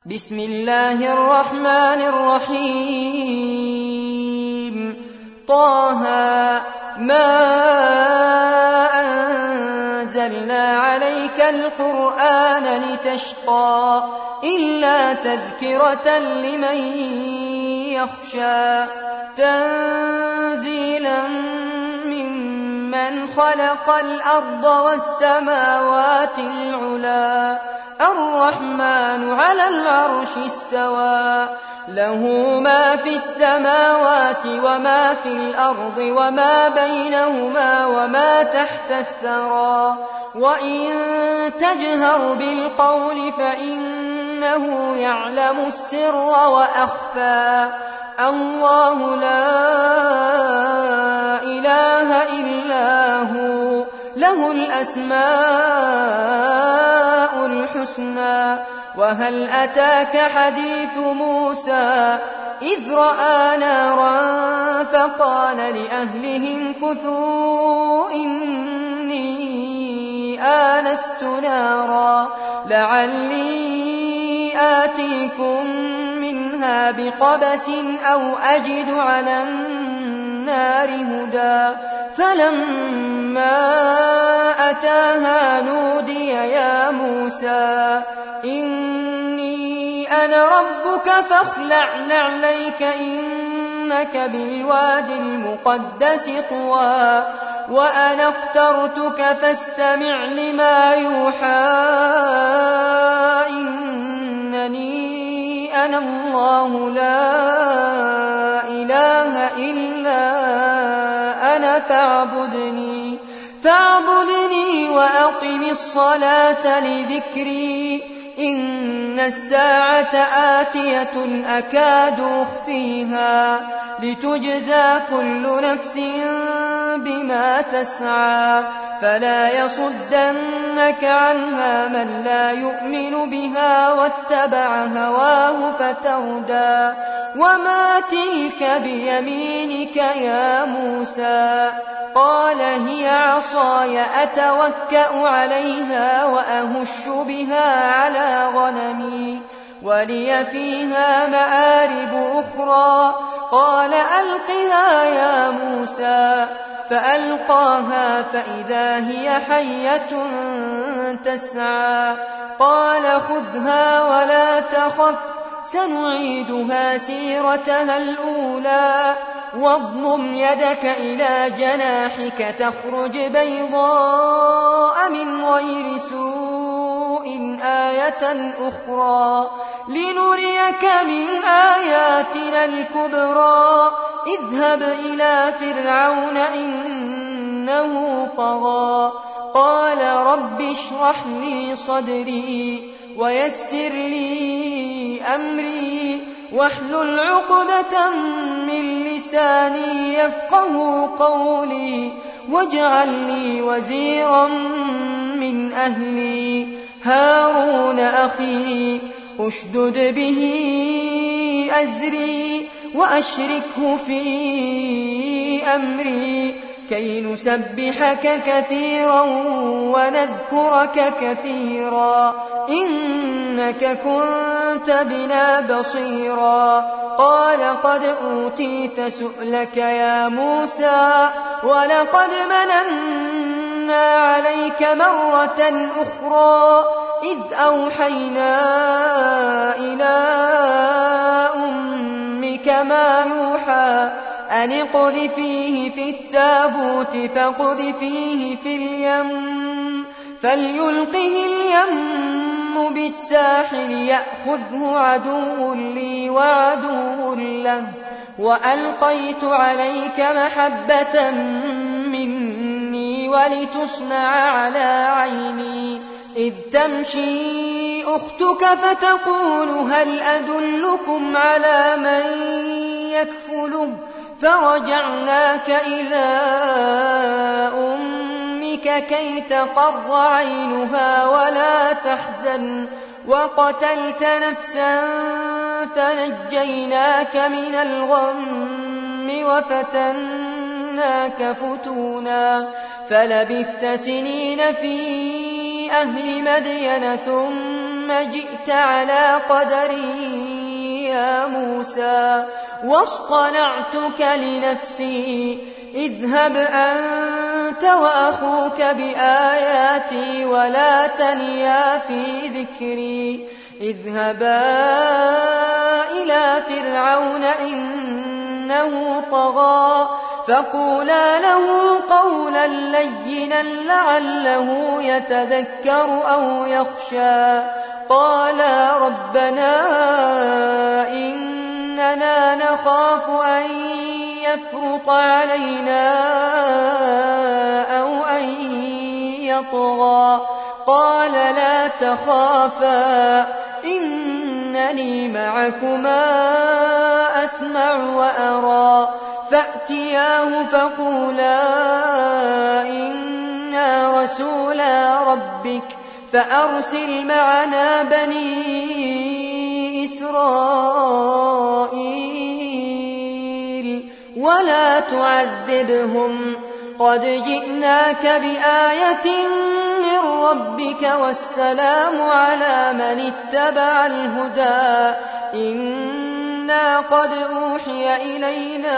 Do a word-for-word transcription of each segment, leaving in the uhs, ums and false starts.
بسم الله الرحمن الرحيم طه ما أنزلنا عليك القرآن لتشقى إلا تذكرة لمن يخشى تنزيلا ممن خلق الأرض والسماوات العلى الرحمن على العرش استوى له ما في السماوات وما في الأرض وما بينهما وما تحت الثرى وإن تجهر بالقول فإنه يعلم السر وأخفى الله لا إله إلا هو له الأسماء الحسنى وهل أتاك حديث موسى إذ رأى نارا فقال لأهلهم كثوا إني آنست نارا لعلي آتيكم منها بقبس أو أجد على النار هدى فلما أتاها نودي يا موسى إني أنا ربك فاخلع نعليك إنك بالواد المقدس طوى وأنا اخترتك فاستمع لما يوحى إنني أنا الله لا إله إلا أنا فاعبدني فاعبدني وأقم الصلاة لذكري إن الساعة آتية أكاد أخفيها لتجزى كل نفس بما تسعى فلا يصدنك عنها من لا يؤمن بها واتبع هواه فتردى وما تلك بيمينك يا موسى قال هي عصاي أتوكأ عليها وأهش بها على غنمي ولي فيها مآرب أخرى قال ألقها يا موسى فألقاها فإذا هي حية تسعى قال خذها ولا تخف سنعيدها سيرتها الأولى واضمم يدك إلى جناحك تخرج بيضاء من غير سوء آية أخرى لنريك من آياتنا الكبرى اذهب إلى فرعون إنه طغى قال رب اشرح لي صدري ويسر لي أمري واحلل عقدة من لساني يفقه قولي واجعل لي وزيرا من أهلي هارون أخي أشدد به أزري وأشركه في أمري كي نسبحك كثيرا ونذكرك كثيرا إنك كنت بنا بصيرا قال قد أوتيت سؤلك يا موسى ولقد مننا عليك مرة أخرى إذ أوحينا إلى أمك ما يوحى أن اقذفيه في التابوت فاقذفيه في اليم فليلقه اليم بالساحل يأخذه عدو لي وعدو له وألقيت عليك محبة مني ولتصنع على عيني إذ تمشي أختك فتقول هل أدلكم على من يكفله فرجعناك إلى أمك كي تقر عينها ولا تحزن وقتلت نفسا فنجيناك من الغم وفتناك فتونا فلبثت سنين في أهل مدين ثم ثم جئت على قدري يا موسى واصطنعتك لنفسي اذهب أنت وأخوك بآياتي ولا تنيا في ذكري اذهبا إلى فرعون إنه طغى فقولا له قولا لينا لعله يتذكر أو يخشى قالا ربنا إننا نخاف أن يفرط علينا أو أن يطغى قال لا تخافا إنني معكما أسمع وأرى فأتياه فقولا إنا رسولا ربك فأرسل معنا بني إسرائيل ولا تعذبهم قد جئناك بآية من ربك والسلام على من اتبع الهدى إنا قد أوحي إلينا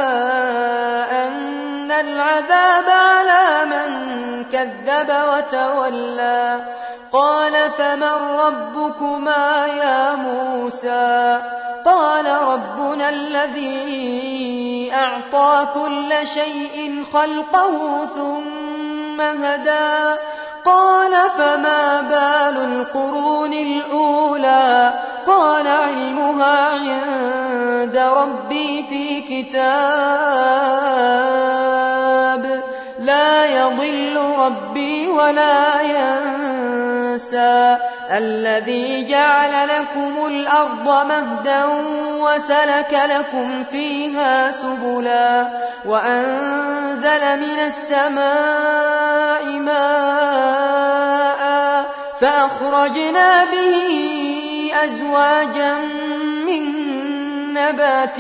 أن العذاب على من كذب وتولى قال فمن ربكما يا موسى قال ربنا الذي أعطى كل شيء خلقه ثم هدى قال فما بال القرون الأولى قال علمها عند ربي في كتاب لا يضل ربي ولا ينسى الذي جعل لكم الأرض مهدا وسلك لكم فيها سبلا وأنزل من السماء ماء فأخرجنا به أزواجا من نبات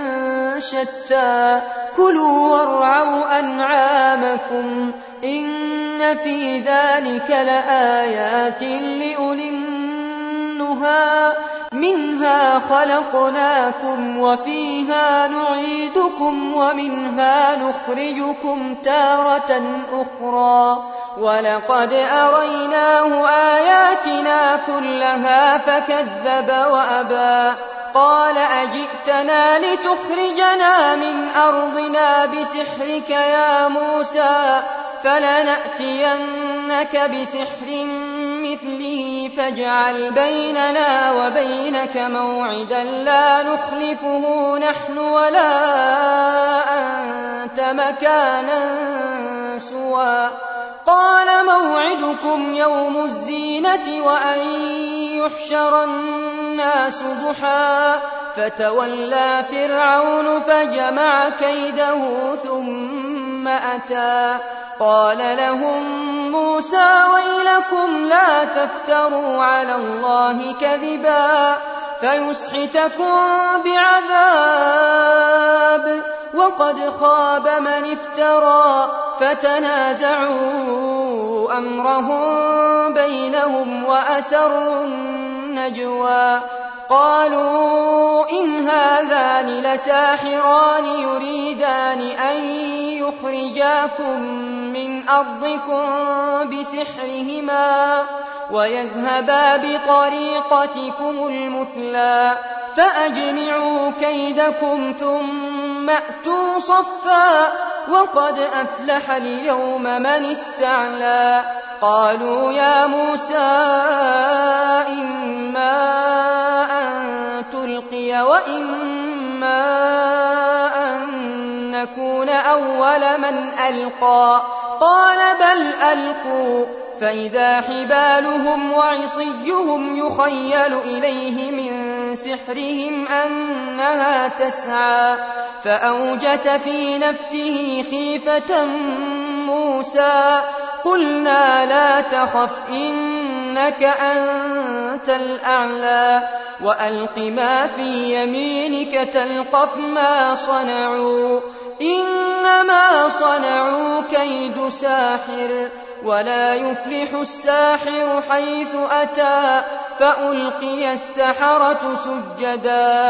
شتى كلوا وارعوا أنعامكم إن في ذلك لآيات لأولي النهى منها خلقناكم وفيها نعيدكم ومنها نخرجكم تارة أخرى ولقد أريناه آياتنا كلها فكذب وأبى قال أجئتنا لتخرجنا من أرضنا بسحرك يا موسى فلنأتينك بسحر مثله فاجعل بيننا وبينك موعدا لا نخلفه نحن ولا أنت مكانا سوى قال موعدكم يوم الزينة وأن يحشر الناس ضحى فتولى فرعون فجمع كيده ثم أتى قال لهم موسى ويلكم لا تفتروا على الله كذبا فيسحتكم بعذاب وقد خاب من افترى فتنازعوا أمرهم بينهم وأسروا النجوى قالوا إن هذان لساحران يريدان أن يخرجاكم من أرضكم بسحرهما ويذهبا بطريقتكم المثلى فأجمعوا كيدكم ثم أتوا صفا وقد أفلح اليوم من استعلى قالوا يا موسى إما أن تلقي وإما أن نكون أول من ألقى قال بل ألقوا فإذا حبالهم وعصيهم يخيل إليه من سحرهم أنها تسعى فأوجس في نفسه خيفة موسى قلنا لا تخف إنك أنت الأعلى وألق ما في يمينك تلقف ما صنعوا إنما صنعوا كيد ساحر ولا يفلح الساحر حيث أتى فألقي السحرة سجدا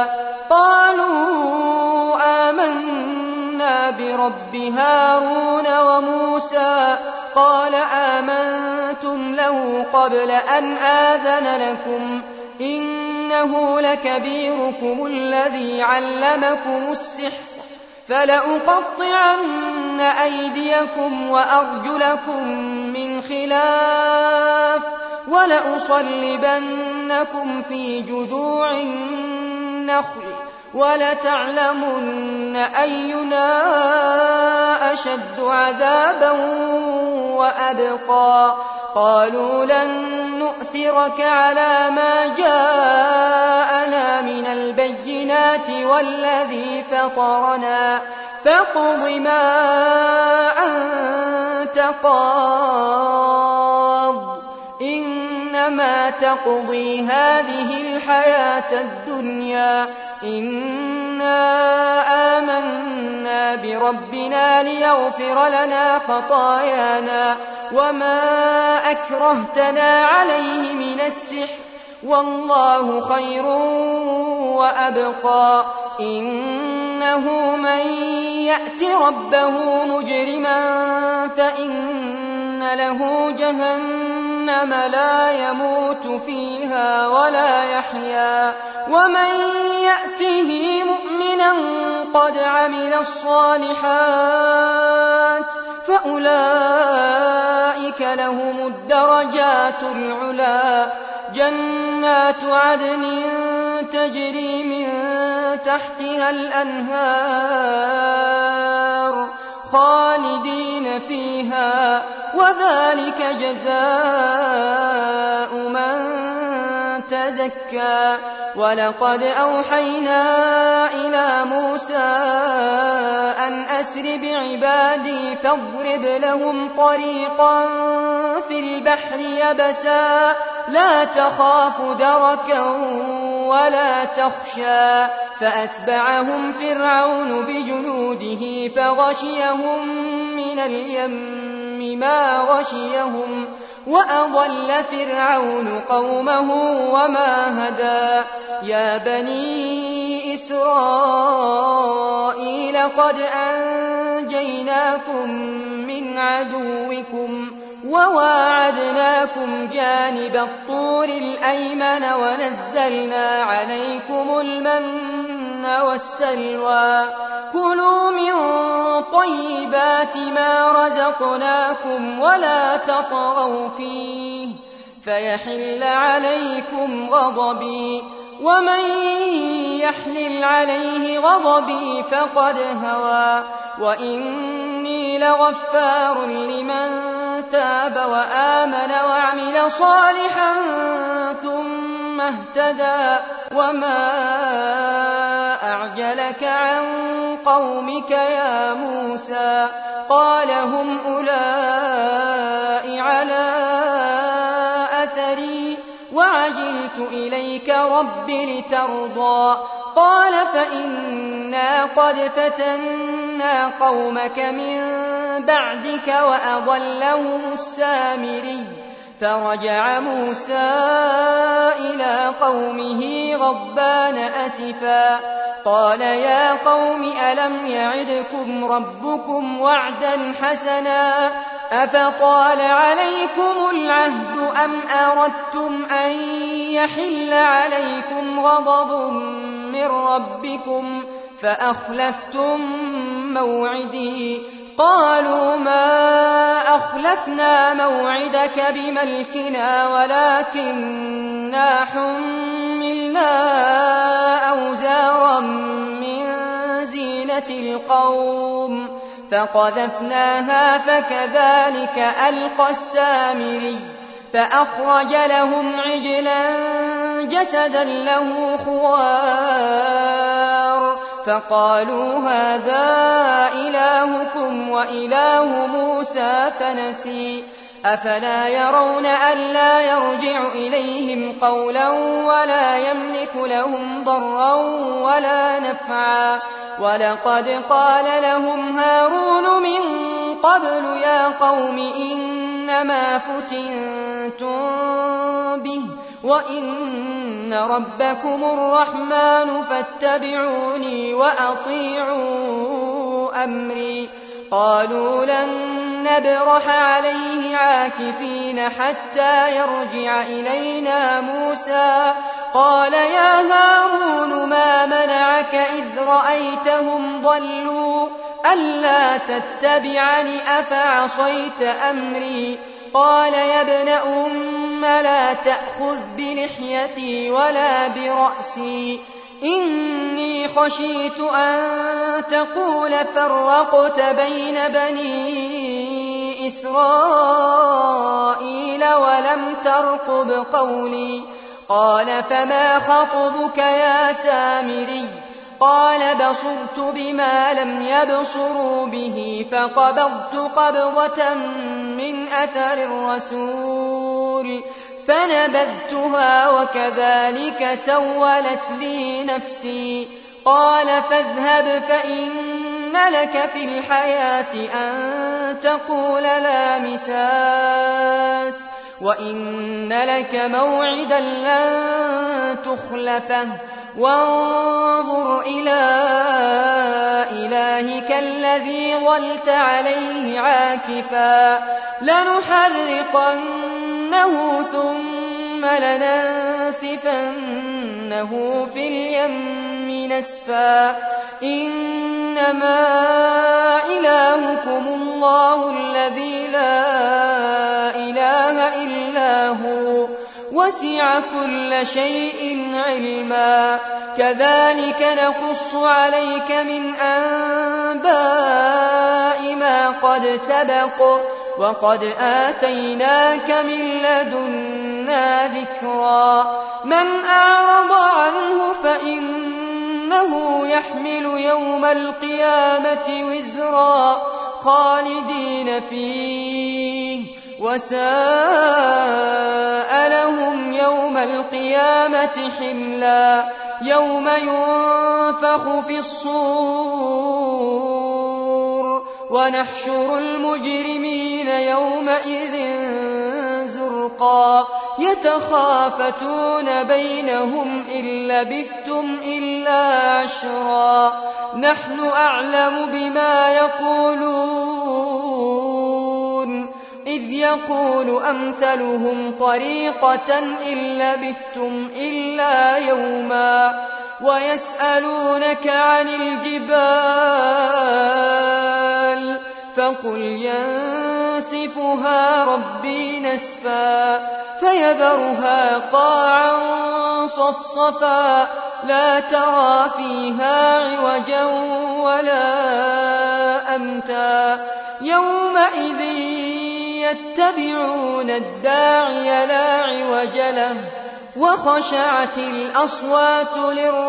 قالوا آمنا برب هارون وموسى قال آمنتم له قبل أن آذن لكم إنه لكبيركم الذي علمكم السحر فلأقطعن أيديكم وأرجلكم من خلاف ولأصلبنكم في جذوع النخل ولتعلمن أينا أشد عذابا وأبقى قالوا لن نؤثرك على ما جاءنا من البينات والذي فطرنا فاقض ما أنت قاض إنما تقضي هذه الحياة الدنيا إنا آمنا بربنا ليغفر لنا خطايانا وما أكرهتنا عليه من السحر والله خير وأبقى إنه من يأت ربه مجرما فإن له جهنم لا يموت فيها ولا يحيا ومن يأته مؤمنا قد عمل الصالحات فأولئك لهم الدرجات العلا جنات عدن تجري من تحتها الأنهار خالدين فيها وذلك جزاء من تزكى ولقد أوحينا إلى موسى أن أسر بعبادي فاضرب لهم طريقا في البحر يبسا لا تخاف دركا ولا تخشى فأتبعهم فرعون بجنوده فغشيهم من اليم ما غشيهم وأضل فرعون قومه وما هدى يا بني إسرائيل قد أنجيناكم من عدوكم وواعدناكم جانب الطور الأيمن ونزلنا عليكم المن والسلوى كلوا من طيبات ما رزقناكم ولا تطغوا فيه فيحل عليكم غضبي ومن يحلل عليه غضبي فقد هوى وإني لغفار لمن تاب وآمن وعمل صالحا ثم اهتدى وما أعجلك عن قومك يا موسى قال هم أولئك على أثري وعجلت إليك رب لترضى قال فإنا قد فتنا قومك من بعدك وأضلهم السامري فرجع موسى إلى قومه غضبان أسفا قال يا قوم ألم يعدكم ربكم وعدا حسنا أفطال عليكم العهد أم أردتم أن يحل عليكم غضب من ربكم فأخلفتم موعدي قالوا ما أخلفنا موعدك بملكنا ولكننا حملنا أوزارا من زينة القوم فقذفناها فكذلك ألقى السامري فأخرج لهم عجلا جسدا له خوار فقالوا هذا إلهكم وإله موسى فنسي أفلا يرون ألا يرجع إليهم قولا ولا يملك لهم ضرا ولا نفعا ولقد قال لهم هارون من قبل يا قوم إنما فتنتم به وإن ربكم الرحمن فاتبعوني وأطيعوا أمري قالوا لن نبرح عليه عاكفين حتى يرجع إلينا موسى قال يا هارون ما منعك إذ رأيتهم ضلوا ألا تتبعني أفعصيت أمري قال يا ابن أم لا تأخذ بلحيتي ولا برأسي إني خشيت أن تقول فرقت بين بني إسرائيل ولم ترقب قولي قال فما خطبك يا سامري قال بصرت بما لم يبصروا به فقبضت قبضة من أثر الرسول فنبذتها وكذلك سولت لي نفسي قال فاذهب فإن لك في الحياة أن تقول لا مساس وإن لك موعدا لن تخلفه وانظر إلى إلهك الذي ظلت عليه عاكفا لنحرقنه ثم لننسفنه في اليم نسفا إنما إلهكم الله الذي لا إله إلا هو وسع كل شيء علما كذلك نقص عليك من أنباء ما قد سبق وقد آتيناك من لدنا ذكرا من أعرض عنه فإنه يحمل يوم القيامة وزرا خالدين فيه وساء لهم يوم القيامة حملا يوم ينفخ في الصور ونحشر المجرمين يومئذ زرقا يتخافتون بينهم إن لبثتم إلا عشرا نحن أعلم بما يقولون إذ يقول أمثلهم طريقة إن لبثتم إلا يوما ويسألونك عن الجبال فقل ينسفها ربي نسفا فيذرها قاعا صفصفا لا ترى فيها عوجا ولا أمتا يومئذ يتبعون الداعي لا عوج له وخشعت الأصوات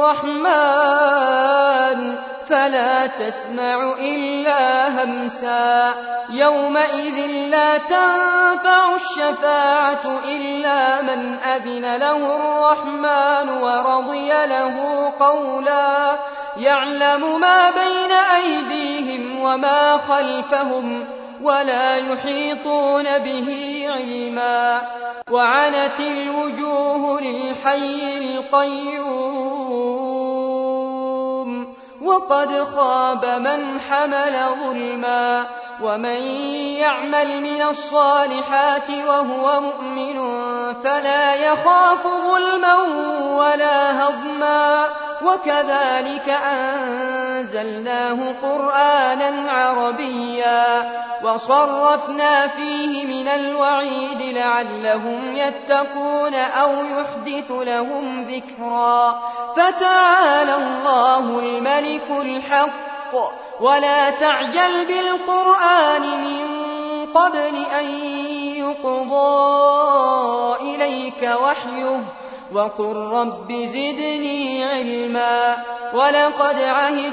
للرحمن فلا تسمع إلا همسا يومئذ لا تنفع الشفاعة إلا من أذن له الرحمن ورضي له قولا يعلم ما بين أيديهم وما خلفهم ولا يحيطون به علما وعنت الوجوه للحي القيوم وقد خاب من حمل ظلما ومن يعمل من الصالحات وهو مؤمن فلا يخاف ظلما ولا هضما وكذلك أنزلناه قرآنا عربيا وصرفنا فيه من الوعيد لعلهم يتقون أو يحدث لهم ذكرا فتعالى الله الملك الحق ولا تعجل بالقرآن من قبل أن يقضى إليك وحيه وقل رب زدني علما ولقد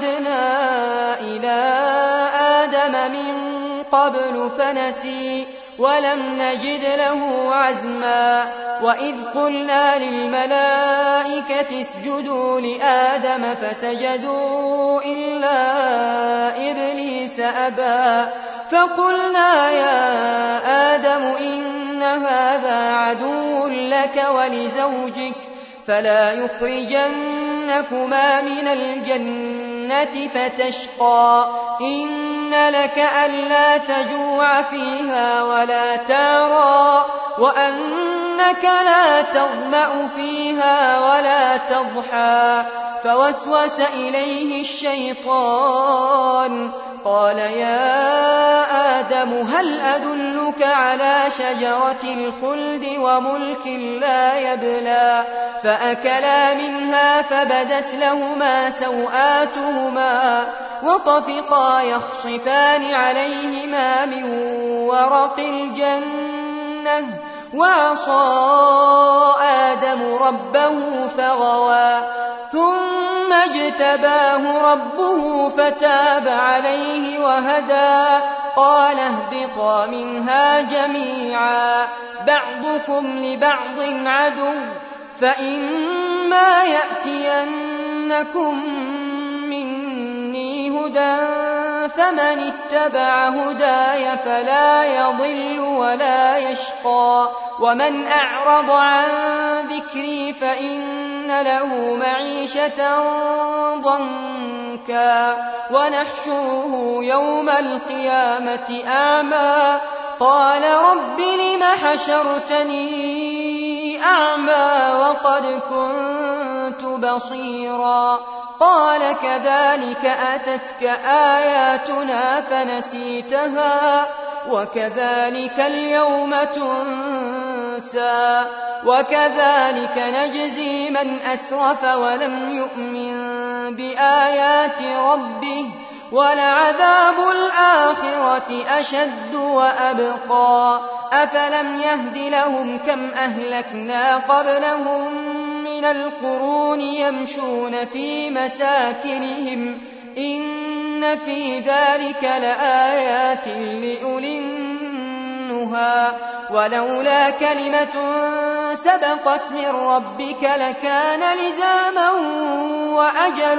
عهدنا إلى آدم من قبل فنسي ولم نجد له عزما وإذ قلنا للملائكة اسجدوا لآدم فسجدوا إلا إبليس أبى فقلنا يا آدم إن هذا عدو لك ولزوجك فلا يخرجنكما من الجنة فتشقى إن لك ألا تجوع فيها ولا تعرى وأنك لا تظمأ فيها ولا تضحى فوسوس إليه الشيطان قال يا آدم هل أدلك على شجرة الخلد وملك لا يبلى فأكلا منها فبدت لهما سوآتهما وطفقا يخصفان عليهما من ورق الجنة وعصى آدم ربه فغوى ثم اجتباه ربه فتاب عليه وهدى قال اهبطا منها جميعا بعضكم لبعض عدو فإما يأتينكم مني هدى فمن اتبع هداي فلا يضل ولا يشقى ومن أعرض عن ذكري فإن له معيشة ضنكا ونحشره يوم القيامة أعمى قال رب لم حشرتني أعمى وقد كنت بصيرا قال كذلك أتتك آياتنا فنسيتها وكذلك اليوم تنسى وكذلك نجزي من أسرف ولم يؤمن بآيات ربه ولعذاب الآخرة أشد وأبقى أفلم يهد لهم كم أهلكنا قبلهم من القرون يمشون في مساكنهم إن في ذلك لآيات لأولي النهى ولولا كلمة سبقت من ربك لكان لزاما وأجل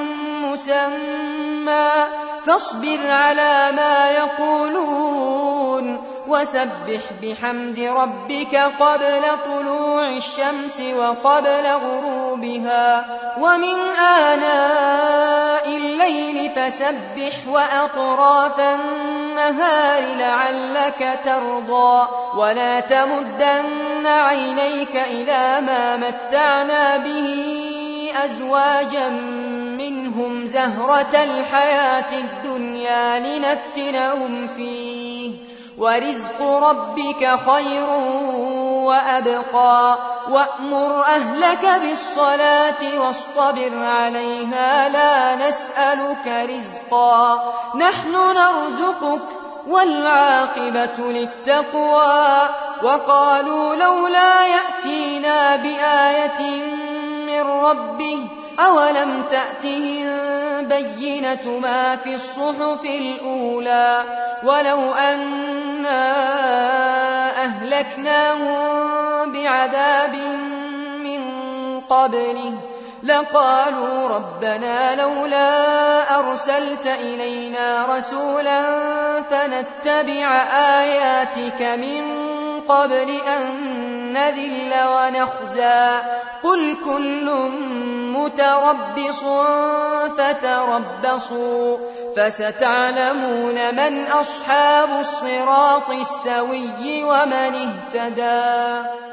مسمى فاصبر على ما يقولون وسبح بحمد ربك قبل طلوع الشمس وقبل غروبها ومن آناء الليل فسبح وأطراف النهار لعلك ترضى ولا تمدن عينيك إلى ما متعنا به أزواجا منهم زهرة الحياة الدنيا لنفتنهم فيه ورزق ربك خير وأبقى وأمر أهلك بالصلاة واصطبر عليها لا نسألك رزقا نحن نرزقك والعاقبة للتقوى وقالوا لولا يأتينا بآية من ربه أولم تأتهم بينة ما في الصحف الأولى ولو أنا أهلكناهم بعذاب من قبله لقالوا ربنا لولا أرسلت إلينا رسولا فنتبع آياتك من قبل أن نذل ونخزى قل كل متربص فتربصوا فستعلمون من أصحاب الصراط السوي ومن اهتدى.